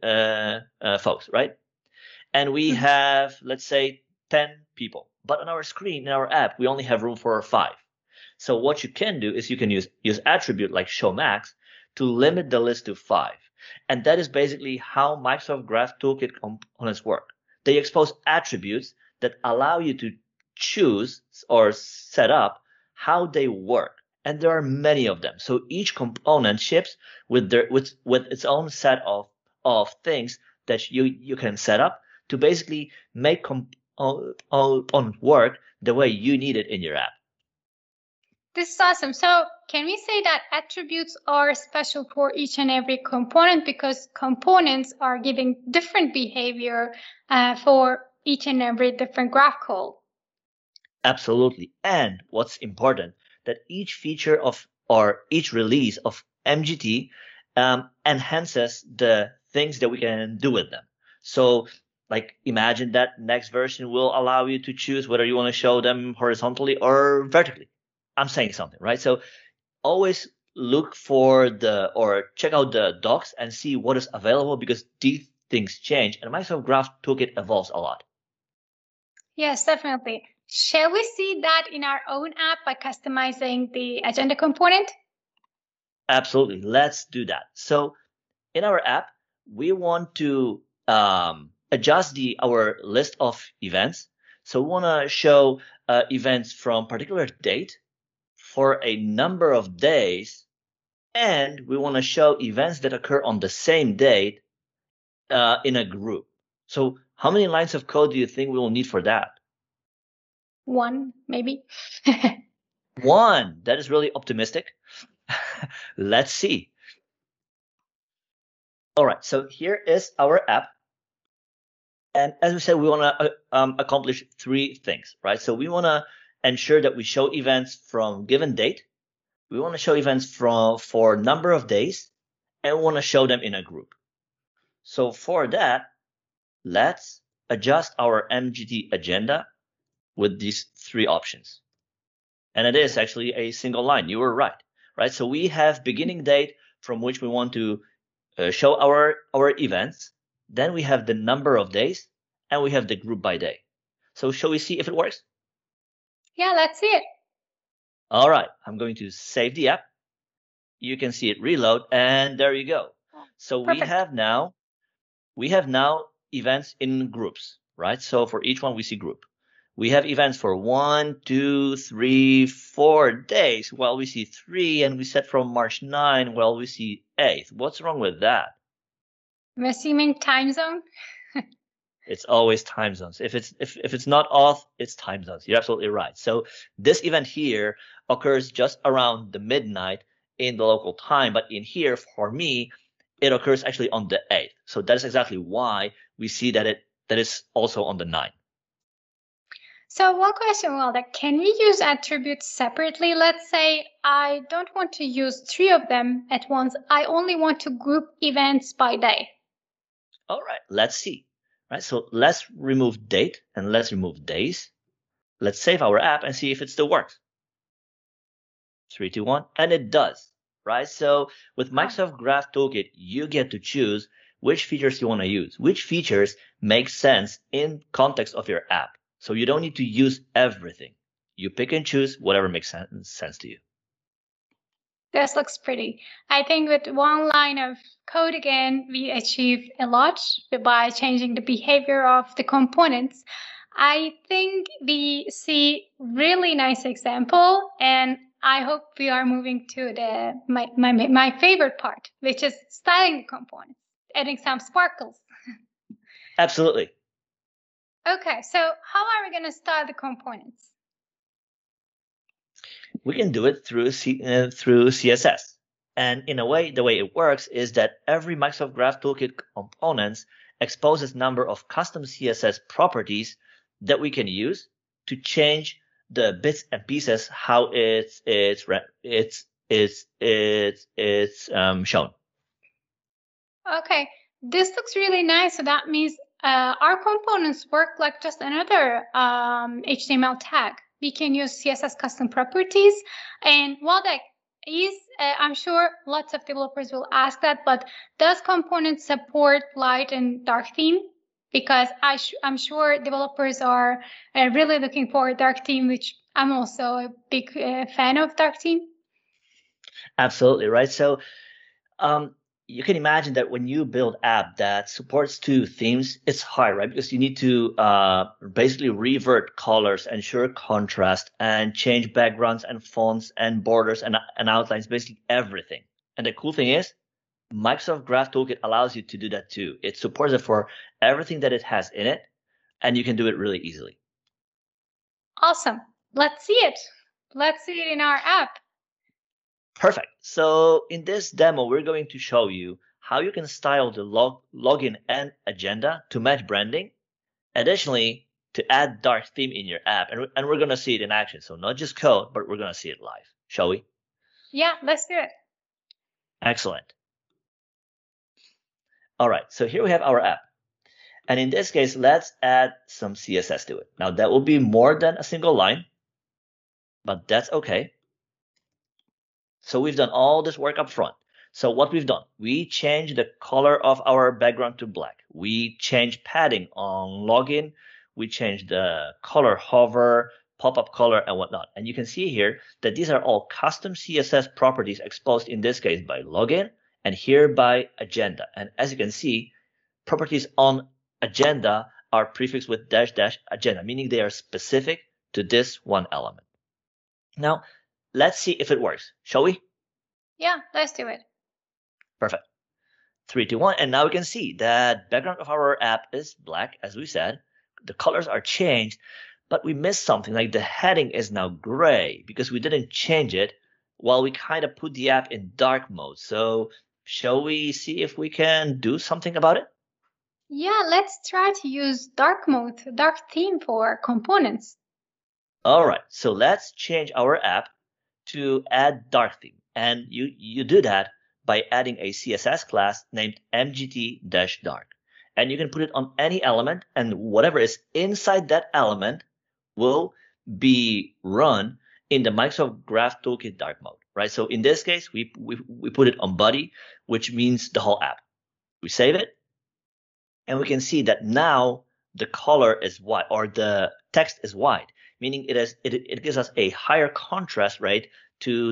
Speaker 2: folks, right? And we have, let's say, 10 people, but on our screen, in our app, we only have room for 5. So what you can do is you can use attribute like show max to limit the list to 5. And that is basically how Microsoft Graph Toolkit components work. They expose attributes that allow you to choose or set up how they work. And there are many of them. So each component ships with its own set of things that you can set up to basically make on work the way you need it in your app.
Speaker 1: This is awesome. So can we say that attributes are special for each and every component because components are giving different behavior for each and every different graph call?
Speaker 2: Absolutely. And what's important, that each feature of or each release of MGT enhances the things that we can do with them. So like imagine that next version will allow you to choose whether you want to show them horizontally or vertically. I'm saying something, right? So always look for or check out the docs and see what is available, because these things change and Microsoft Graph Toolkit evolves a lot.
Speaker 1: Yes, definitely. Shall we see that in our own app by customizing the agenda component?
Speaker 2: Absolutely. Let's do that. So in our app, we want to adjust our list of events. So we want to show events from particular date for a number of days, and we want to show events that occur on the same date in a group. So how many lines of code do you think we will need for that?
Speaker 1: 1, maybe.
Speaker 2: 1. That is really optimistic. Let's see. All right, so here is our app. And as we said, we want to accomplish 3 things, right? So we want to ensure that we show events from given date. We want to show events for number of days, and we want to show them in a group. So for that, let's adjust our MGT agenda with these 3 options. And it is actually a single line. You were right? So we have beginning date from which we want to show our events. Then we have the number of days, and we have the group by day. So shall we see if it works?
Speaker 1: Yeah, let's see it.
Speaker 2: All right, I'm going to save the app. You can see it reload, and there you go. So
Speaker 1: Perfect.
Speaker 2: we have now events in groups, right? So for each one we see group. We have events for 1, 2, 3, 4 days. Well, we see 3, and we set from March 9. Well, we see 8th. What's wrong with that?
Speaker 1: I'm assuming time zone.
Speaker 2: It's always time zones. If it's not auth, it's time zones. You're absolutely right. So this event here occurs just around the midnight in the local time, but in here for me, it occurs actually on the 8th. So that is exactly why we see that is also on the 9th.
Speaker 1: So one question, Walter, can we use attributes separately? Let's say I don't want to use 3 of them at once. I only want to group events by day.
Speaker 2: All right, let's see. Right, so let's remove date and let's remove days. Let's save our app and see if it still works. 3, 2, 1, and it does. Right, so with Microsoft Graph Toolkit, you get to choose which features you want to use, which features make sense in context of your app. So you don't need to use everything. You pick and choose whatever makes sense to you.
Speaker 1: This looks pretty. I think with 1 line of code again, we achieved a lot by changing the behavior of the components. I think we see really nice example, and I hope we are moving to my favorite part, which is styling the components, adding some sparkles.
Speaker 2: Absolutely.
Speaker 1: Okay, so how are we going to style the components?
Speaker 2: We can do it through CSS. And in a way, the way it works is that every Microsoft Graph Toolkit components exposes number of custom CSS properties that we can use to change the bits and pieces how it's shown.
Speaker 1: Okay, this looks really nice. So that means our components work like just another HTML tag. We can use CSS custom properties. And while that is, I'm sure lots of developers will ask that, but does component support light and dark theme? Because I'm sure developers are really looking for a dark theme, which I'm also a big fan of dark theme.
Speaker 2: Absolutely, right? So you can imagine that when you build app that supports 2 themes, it's hard, right? Because you need to basically revert colors, ensure contrast, and change backgrounds and fonts and borders and outlines, basically everything. And the cool thing is, Microsoft Graph Toolkit allows you to do that too. It supports it for everything that it has in it, and you can do it really easily.
Speaker 1: Awesome. Let's see it. Let's see it in our app.
Speaker 2: Perfect. So in this demo, we're going to show you how you can style the login and agenda to match branding. Additionally, to add dark theme in your app, and we're going to see it in action. So not just code, but we're going to see it live. Shall we?
Speaker 1: Yeah, let's do it.
Speaker 2: Excellent. All right, so here we have our app. And in this case, let's add some CSS to it. Now that will be more than a single line, but that's okay. So we've done all this work up front. So what we've done, we changed the color of our background to black. We changed padding on login. We changed the color hover, pop-up color, and whatnot. And you can see here that these are all custom CSS properties exposed in this case by login and here by agenda. And as you can see, properties on agenda are prefixed with dash dash agenda, meaning they are specific to this one element. Now, let's see if it works, shall we?
Speaker 1: Yeah, let's do it.
Speaker 2: Perfect. 3, 2, 1. And now we can see that background of our app is black, as we said. The colors are changed, but we missed something, like the heading is now gray because we didn't change it while we kind of put the app in dark mode. So shall we see if we can do something about it?
Speaker 1: Yeah, let's try to use dark mode, dark theme for components.
Speaker 2: All right, so let's change our app to add dark theme. And you do that by adding a CSS class named mgt-dark. And you can put it on any element, and whatever is inside that element will be run in the Microsoft Graph Toolkit dark mode, right? So in this case, we put it on body, which means the whole app. We save it, and we can see that now the color is white, or the text is white, meaning it gives us a higher contrast rate to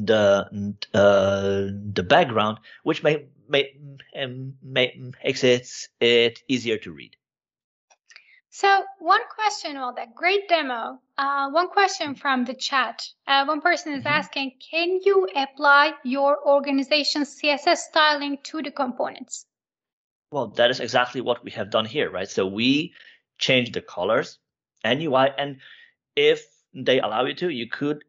Speaker 2: the background, which makes it easier to read.
Speaker 1: So one question, well, that great demo. One question from the chat. One person is asking, can you apply your organization's CSS styling to the components?
Speaker 2: Well, that is exactly what we have done here, right? So we changed the colors and UI, and if they allow you to, you could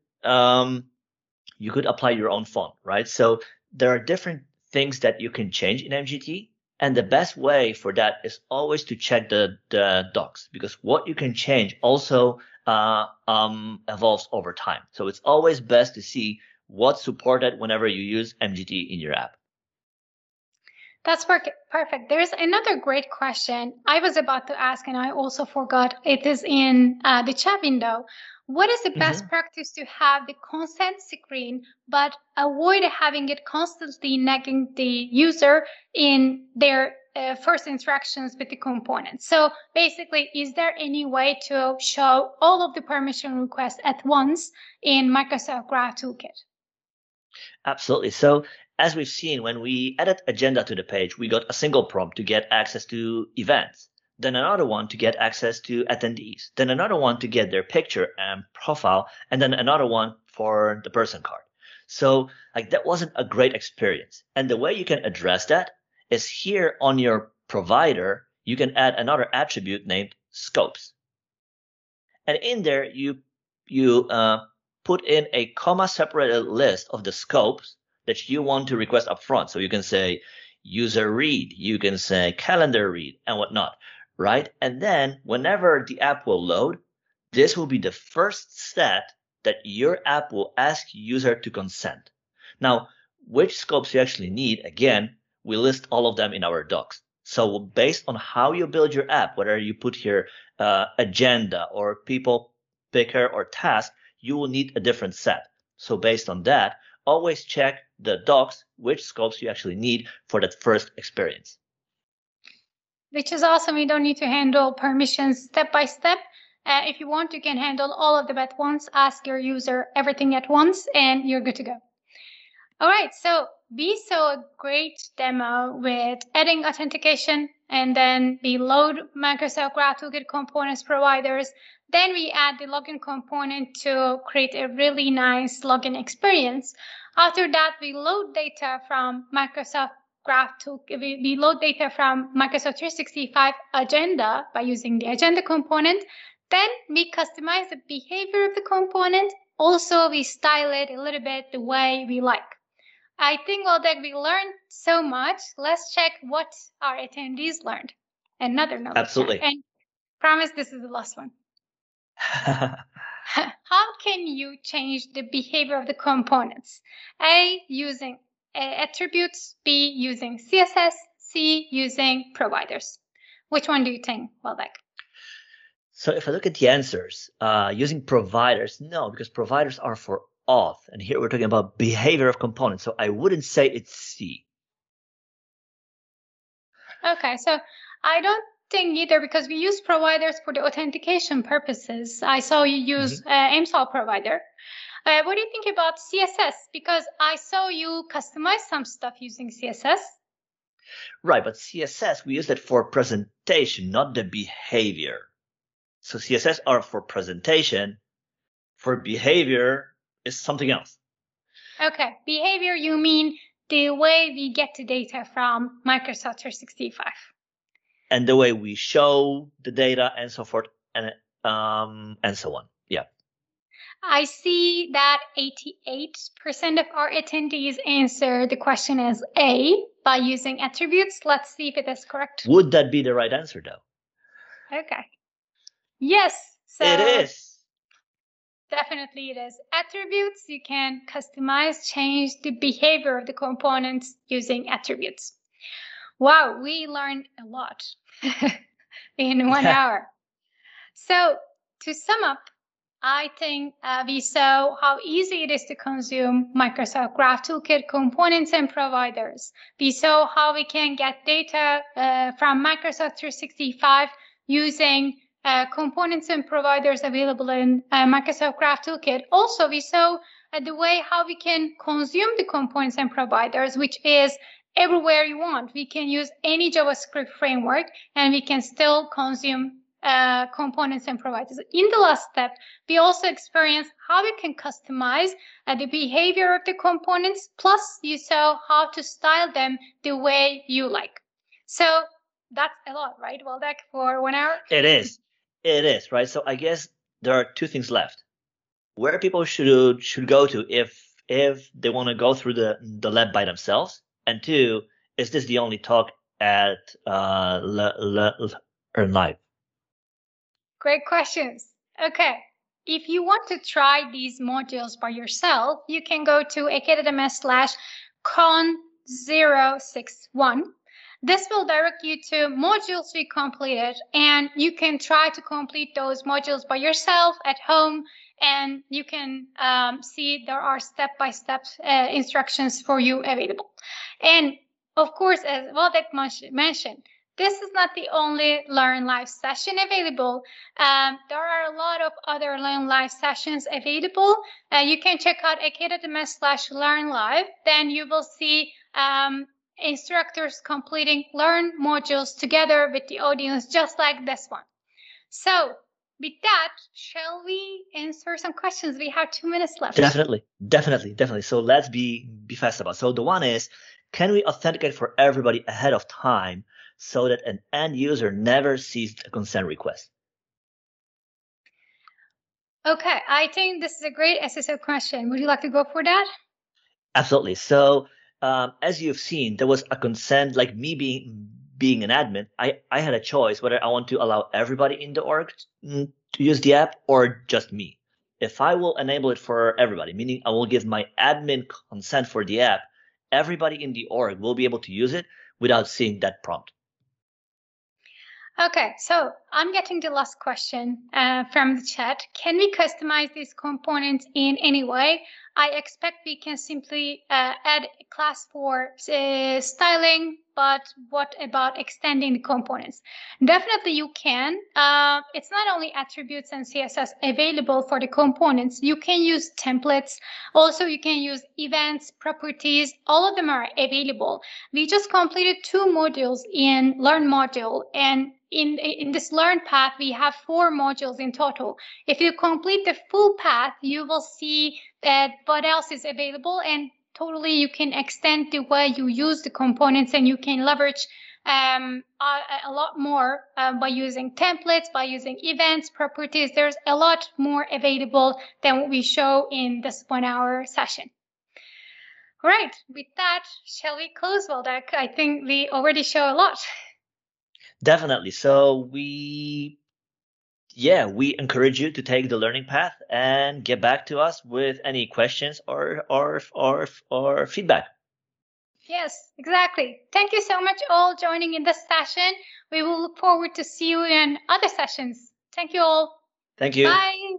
Speaker 2: apply your own font, right? So there are different things that you can change in MGT. And the best way for that is always to check the docs, because what you can change also evolves over time. So it's always best to see what's supported whenever you use MGT in your app.
Speaker 1: That's perfect. There's another great question I was about to ask, and I also forgot. It is in the chat window. What is the best practice to have the consent screen, but avoid having it constantly nagging the user in their first interactions with the component? So basically, is there any way to show all of the permission requests at once in Microsoft Graph Toolkit?
Speaker 2: Absolutely. So as we've seen, when we added agenda to the page, we got a single prompt to get access to events, then another one to get access to attendees, then another one to get their picture and profile, and then another one for the person card. So like that wasn't a great experience. And the way you can address that is here on your provider, you can add another attribute named scopes. And in there, you put in a comma separated list of the scopes that you want to request up front. So you can say user read, you can say calendar read, and whatnot, right? And then whenever the app will load, this will be the first step that your app will ask user to consent. Now, which scopes you actually need, again, we list all of them in our docs. So based on how you build your app, whether you put here agenda or people picker or task, you will need a different set. So based on that, always check the docs, which scopes you actually need for that first experience.
Speaker 1: Which is awesome. You don't need to handle permissions step by step. If you want, you can handle all of them at once, ask your user everything at once, and you're good to go. All right, so we saw a great demo with adding authentication, and then we load Microsoft Graph Toolkit components providers. Then we add the login component to create a really nice login experience. After that, we load data from Microsoft Graph Toolkit. We load data from Microsoft 365 Agenda by using the Agenda component. Then we customize the behavior of the component. Also, we style it a little bit the way we like. I think, Oleg, we learned so much. Let's check what our attendees learned. Another knowledge.
Speaker 2: Absolutely.
Speaker 1: And promise this is the last one. How can you change the behavior of the components? A, using attributes, B, using CSS, C, using providers. Which one do you think, Waldek?
Speaker 2: So if I look at the answers, using providers, no, because providers are for auth. And here we're talking about behavior of components. So I wouldn't say it's C.
Speaker 1: Okay, so I don't think either, because we use providers for the authentication purposes. I saw you use AIMSOL provider. What do you think about CSS? Because I saw you customize some stuff using CSS.
Speaker 2: Right, but CSS, we use it for presentation, not the behavior. So CSS are for presentation. For behavior is something else.
Speaker 1: Okay, behavior, you mean the way we get the data from Microsoft 365.
Speaker 2: And the way we show the data and so forth and so on. Yeah.
Speaker 1: I see that 88% of our attendees answer the question as A, by using attributes. Let's see if it is correct.
Speaker 2: Would that be the right answer, though?
Speaker 1: Okay. Yes. So
Speaker 2: it is.
Speaker 1: Definitely it is. Attributes, you can customize, change the behavior of the components using attributes. Wow, we learned a lot in 1 hour. So to sum up, I think we saw how easy it is to consume Microsoft Graph Toolkit components and providers. We saw how we can get data from Microsoft 365 using components and providers available in Microsoft Graph Toolkit. Also, we saw the way how we can consume the components and providers, which is everywhere you want. We can use any JavaScript framework and we can still consume components and providers. In the last step, we also experienced how we can customize the behavior of the components, plus you saw how to style them the way you like. So that's a lot, right, Waldek, for 1 hour?
Speaker 2: It is. It is, right? So I guess there are two things left. Where people should go to if they want to go through the lab by themselves, and two, is this the only talk at Learn Live?
Speaker 1: Great questions. Okay. If you want to try these modules by yourself, you can go to academy.com/con061. This will direct you to modules we completed, and you can try to complete those modules by yourself at home, and you can see there are step-by-step instructions for you available. And of course, as Waldek mentioned, this is not the only Learn Live session available. There are a lot of other Learn Live sessions available. You can check out academy.com/Learn Live. Then you will see instructors completing Learn modules together with the audience, just like this one. So with that, shall we answer some questions? We have 2 minutes left.
Speaker 2: Definitely. So let's be fast about it. So the one is, can we authenticate for everybody ahead of time so that an end user never sees a consent request?
Speaker 1: Okay, I think this is a great SSO question. Would you like to go for that?
Speaker 2: Absolutely. So as you've seen, there was a consent, like me being an admin. I had a choice whether I want to allow everybody in the org to use the app or just me. If I will enable it for everybody, meaning I will give my admin consent for the app, everybody in the org will be able to use it without seeing that prompt.
Speaker 1: Okay, so I'm getting the last question from the chat. Can we customize these components in any way? I expect we can simply add a class for styling, but what about extending the components? Definitely you can. It's not only attributes and CSS available for the components. You can use templates. Also, you can use events, properties. All of them are available. We just completed 2 modules in Learn module, and in this Learn path, we have 4 modules in total. If you complete the full path, you will see that what else is available, and totally you can extend the way you use the components, and you can leverage a lot more by using templates, by using events, properties. There's a lot more available than what we show in this 1 hour session. All right, with that, shall we close, Waldek? I think we already show a lot.
Speaker 2: Definitely. So we yeah, we encourage you to take the learning path and get back to us with any questions or feedback.
Speaker 1: Yes, exactly. Thank you so much all joining in this session. We will look forward to see you in other sessions. Thank you all.
Speaker 2: Thank you.
Speaker 1: Bye.